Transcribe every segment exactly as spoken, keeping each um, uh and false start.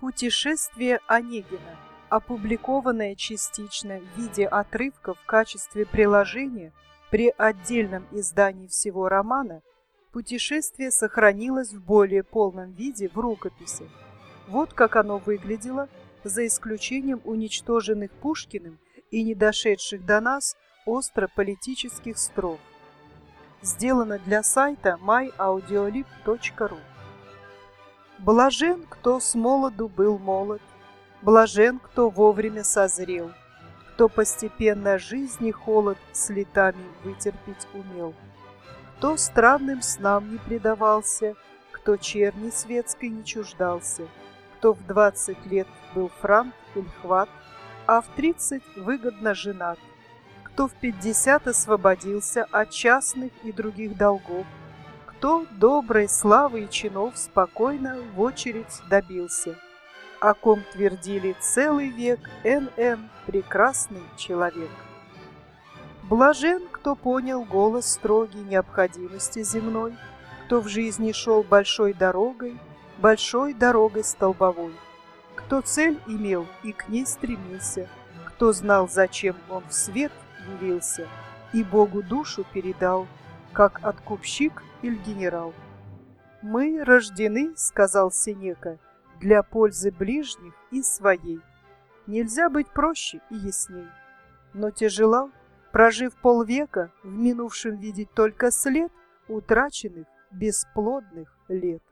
Путешествие Онегина, опубликованное частично в виде отрывков в качестве приложения при отдельном издании всего романа, путешествие сохранилось в более полном виде в рукописи. Вот как оно выглядело, за исключением уничтоженных Пушкиным и не дошедших до нас остро-политических строф. Сделано для сайта май аудиолиб точка ру. Блажен, кто с молоду был молод, блажен, кто вовремя созрел, кто постепенно жизни холод с летами вытерпеть умел, кто странным снам не предавался, кто черни светской не чуждался, кто в двадцать лет был франт или хват, а в тридцать выгодно женат, кто в пятьдесят освободился от частных и других долгов, кто доброй славы и чинов спокойно в очередь добился, о ком твердили целый век эн эн прекрасный человек. Блажен, кто понял голос строгий необходимости земной, кто в жизни шел большой дорогой, большой дорогой столбовой, кто цель имел и к ней стремился, кто знал, зачем он в свет явился и Богу душу передал, как откупщик или генерал. «Мы рождены, — сказал Сенека, — для пользы ближних и своей. Нельзя быть проще и ясней. Но тяжело, прожив полвека, в минувшем видеть только след утраченных бесплодных лет.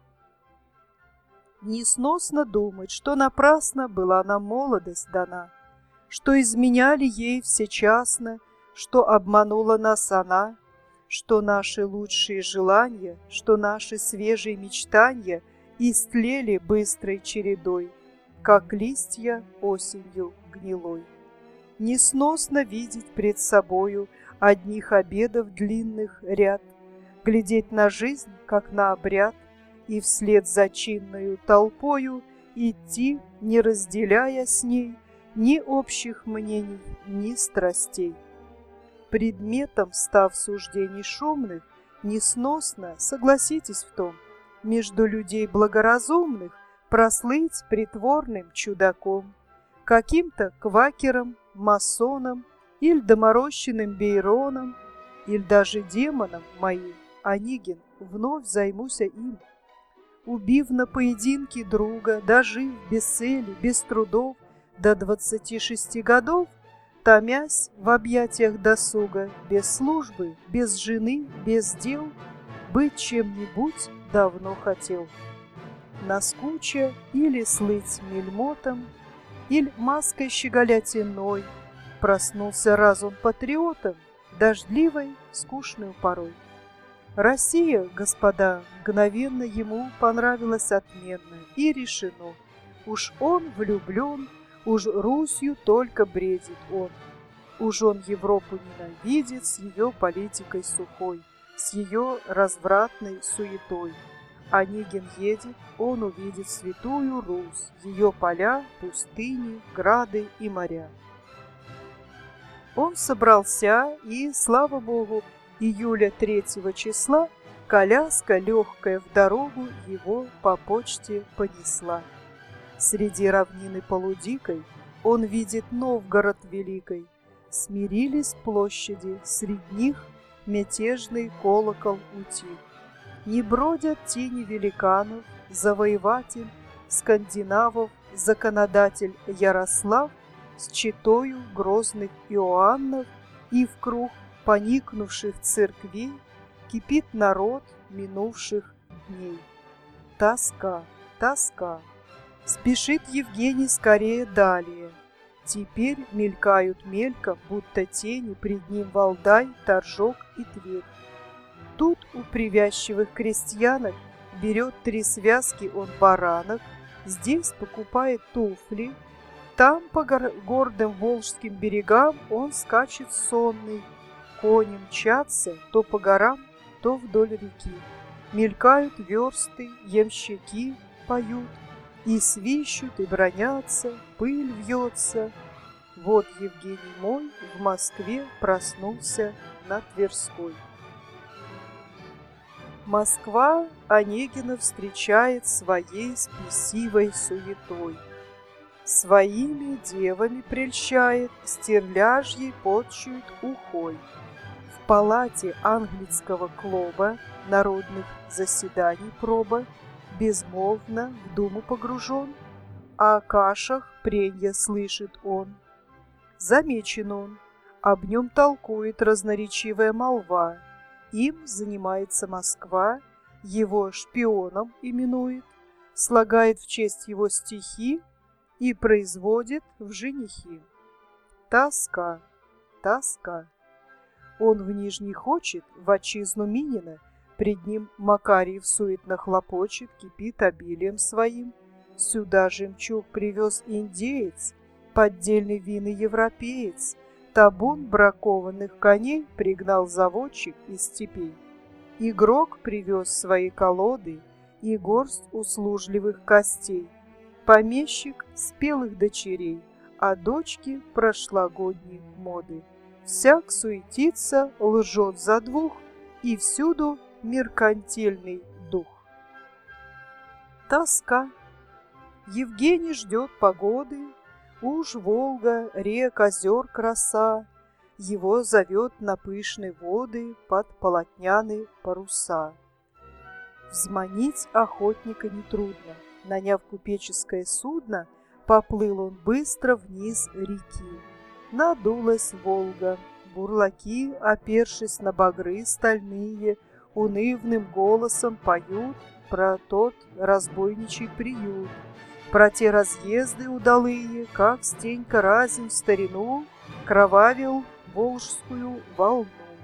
Несносно думать, что напрасно была нам молодость дана, что изменяли ей всечасно, что обманула нас она, что наши лучшие желания, что наши свежие мечтания истлели быстрой чередой, как листья осенью гнилой. Несносно видеть пред собою одних обедов длинных ряд, глядеть на жизнь, как на обряд, и вслед за чинною толпою идти, не разделяя с ней ни общих мнений, ни страстей. Предметом, став суждений шумных, несносно, согласитесь в том, между людей благоразумных прослыть притворным чудаком, каким-то квакером, масоном, или доморощенным Бейроном, или даже демоном моим, Онегин, вновь займуся им. Убив на поединке друга, дожив без цели, без трудов, до двадцати шести годов, томясь в объятиях досуга, без службы, без жены, без дел, быть чем-нибудь давно хотел. Наскуча или слыть мельмотом, или маской щеголять иной, проснулся разум патриотом, дождливой, скучной порой. Россия, господа, мгновенно ему понравилась отменно, и решено. Уж он влюблен, уж Русью только бредит он. Уж он Европу ненавидит с ее политикой сухой, с ее развратной суетой. Онегин едет, он увидит святую Русь, ее поля, пустыни, грады и моря. Он собрался, и, слава богу, июля третьего числа коляска, легкая в дорогу, его по почте понесла. Среди равнины полудикой он видит Новгород великой. Смирились площади, среди них мятежный колокол утих. Не бродят тени великанов, завоеватель скандинавов, законодатель Ярослав с четою грозных Иоаннов, и в круг поникнувших церквей кипит народ минувших дней. Тоска, тоска. Спешит Евгений скорее далее. Теперь мелькают мельком, будто тени, пред ним Валдай, Торжок и Тверь. Тут у привязчивых крестьянок берет три связки он баранок, здесь покупает туфли, там по гордым волжским берегам он скачет сонный. Кони мчатся то по горам, то вдоль реки. Мелькают версты, ямщики поют, и свищут, и бронятся, пыль вьется. Вот Евгений мой в Москве проснулся на Тверской. Москва Онегина встречает своей спесивой суетой. Своими девами прельщает, стерляжьей подчует ухой. В палате английского клуба народных заседаний проба безмолвно в думу погружен, а о кашах пренья слышит он. Замечен он, об нем толкует разноречивая молва, им занимается Москва, его шпионом именует, слагает в честь его стихи и производит в женихи. Тоска, тоска. Он в Нижний хочет, в отчизну Минина, пред ним Макарьев суетно хлопочет, кипит обилием своим. Сюда жемчуг привез индеец, поддельный вин и европеец, табун бракованных коней пригнал заводчик из степей. Игрок привез свои колоды и горсть услужливых костей. Помещик спелых дочерей, а дочки прошлогодней моды. Всяк суетится, лжет за двух, и всюду меркантильный дух. Тоска. Евгений ждет погоды, уж Волга, рек, озер краса, его зовет на пышные воды под полотняные паруса. Взманить охотника нетрудно, наняв купеческое судно, поплыл он быстро вниз реки. Надулась Волга, бурлаки, опершись на багры стальные, унывным голосом поют про тот разбойничий приют, про те разъезды удалые, как Стенька Разин в старину кровавил волжскую волну.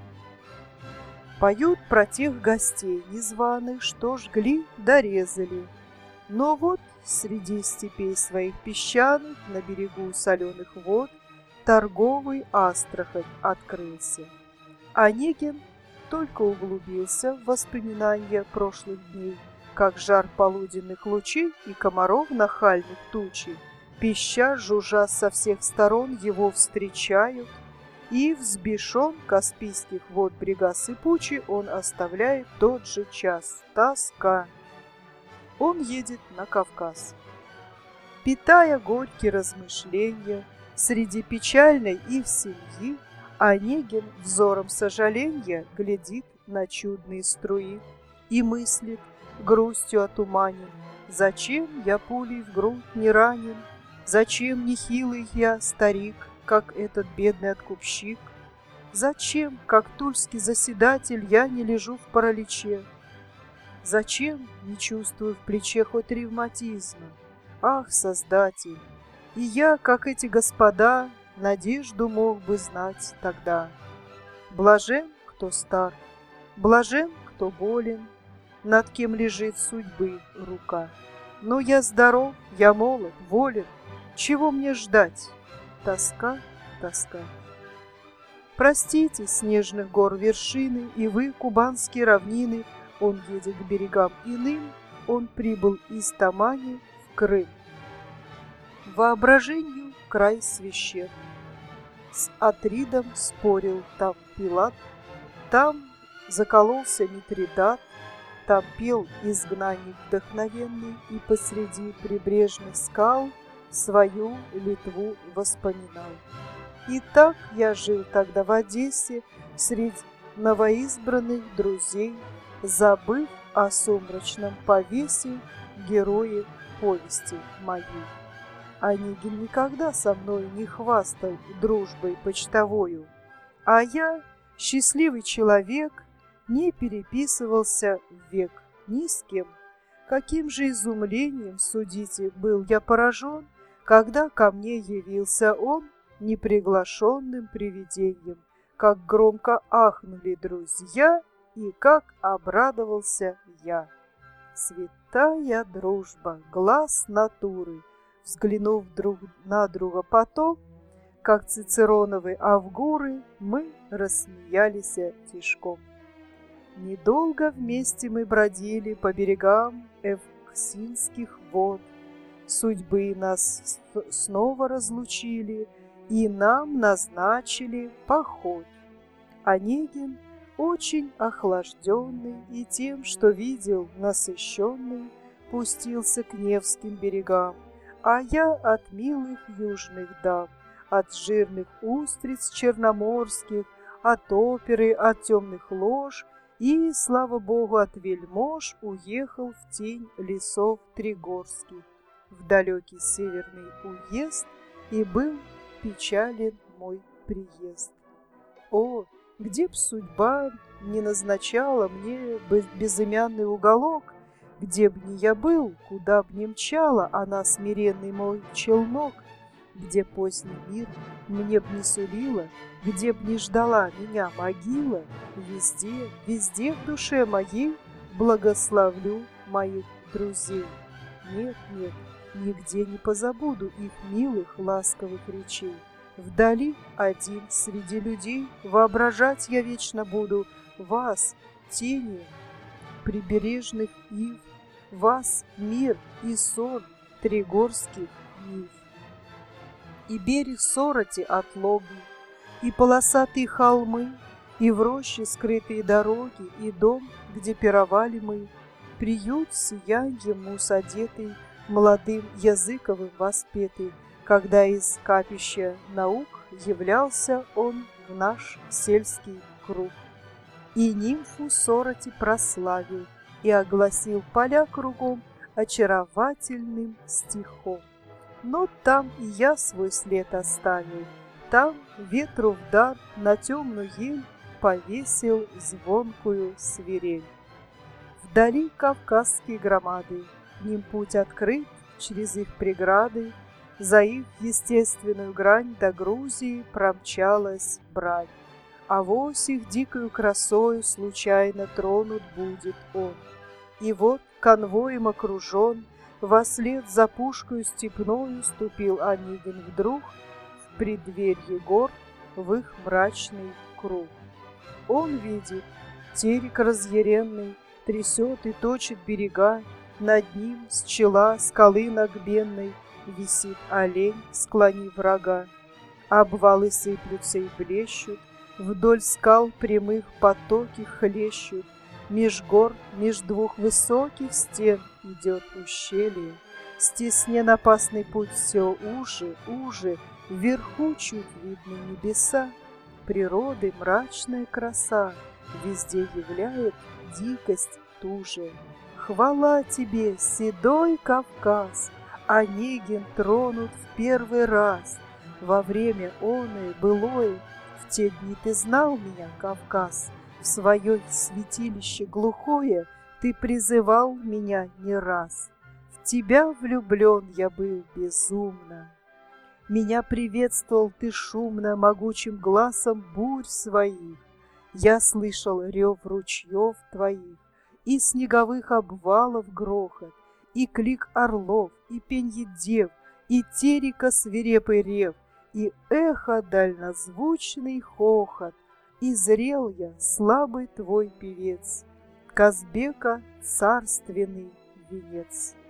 Поют про тех гостей незваных, что жгли да резали. Но вот среди степей своих песчаных, на берегу соленых вод, торговый Астрахань открылся. Онегин только углубился в воспоминания прошлых дней, как жар полуденных лучей и комаров нахальных тучи, пища, жужжа со всех сторон, его встречают, и взбешен Каспийских вод брега сыпучий, он оставляет тот же час. Тоска. Он едет на Кавказ. Питая горькие размышления, среди печальной их семьи, Онегин взором сожаления глядит на чудные струи и мыслит, грустью отуманен: зачем я пулей в грудь не ранен? Зачем не хилый я старик, как этот бедный откупщик? Зачем, как тульский заседатель, я не лежу в параличе? Зачем не чувствую в плече хоть ревматизма? Ах, Создатель! И я, как эти господа, надежду мог бы знать тогда. Блажен, кто стар, блажен, кто болен, над кем лежит судьбы рука. Но я здоров, я молод, волен, чего мне ждать? Тоска, тоска. Простите, снежных гор вершины, и вы, кубанские равнины, он едет к берегам иным, он прибыл из Тамани в Крым. Воображению край священ. С Атридом спорил там Пилат, там закололся Митридат, там пел изгнанник вдохновенный и посреди прибрежных скал свою Литву воспоминал. И так я жил тогда в Одессе среди новоизбранных друзей, забыв о сумрачном повесе герои повести моей. Онегин никогда со мной не хвастал дружбой почтовою, а я, счастливый человек, не переписывался век ни с кем. Каким же изумлением, судите, был я поражен, когда ко мне явился он неприглашенным привидением, как громко ахнули друзья и как обрадовался я. Святая дружба, глаз натуры, взглянув друг на друга потом, как цицероновы авгуры, мы рассмеялись тишком. Недолго вместе мы бродили по берегам Эвксинских вод. Судьбы нас снова разлучили, и нам назначили поход. Онегин очень охлажденный и тем, что видел, насыщенный, пустился к Невским берегам, а я от милых южных дам, от жирных устриц черноморских, от оперы, от темных лож и, слава богу, от вельмож уехал в тень лесов тригорских, в далекий северный уезд, и был печален мой приезд. О, где б судьба не назначала мне безымянный уголок, где б ни я был, куда б ни мчала она смиренный мой челнок, где поздний мир мне б не сулила, где б не ждала меня могила, везде, везде в душе моей благословлю моих друзей. Нет, нет, нигде не позабуду их милых ласковых речей. Вдали один среди людей воображать я вечно буду вас, тени прибережных ив, вас, мир и сон тригорских нив. И берег Сороти от Логи, и полосатые холмы, и в роще скрытые дороги, и дом, где пировали мы, приют сияньем мус одетый, молодым Языковым воспетый, когда из капища наук являлся он в наш сельский круг. И нимфу Сороти прославил, и огласил поля кругом очаровательным стихом. Но там и я свой след оставил, там ветру в дар на темную ель повесил звонкую свирель. Вдали кавказские громады, к ним путь открыт через их преграды, за их естественную грань до Грузии промчалась брань. Авось их дикою красою случайно тронут будет он. И вот конвоем окружен, вослед за пушкою степною ступил Онегин вдруг в преддверье гор, в их мрачный круг. Он видит, терек разъяренный трясет и точит берега, над ним с чела скалы нагбенной висит олень, склонив рога. Обвалы сыплются и блещут, вдоль скал прямых потоки хлещут, меж гор, меж двух высоких стен идет ущелье. Стеснен опасный путь все уже, уже, вверху чуть видны небеса. Природы мрачная краса везде являет дикость ту же. Хвала тебе, седой Кавказ, Онегин тронут в первый раз. Во время оное былое, в те дни ты знал меня, Кавказ, в свое святилище глухое ты призывал меня не раз. В тебя влюблен я был безумно. Меня приветствовал ты шумно могучим глазом бурь своих. Я слышал рев ручьев твоих, и снеговых обвалов грохот, и клик орлов, и пенье дев, и терека свирепый рев, и эхо дальнозвучный хохот. И зрел я, слабый твой певец, Казбека царственный венец.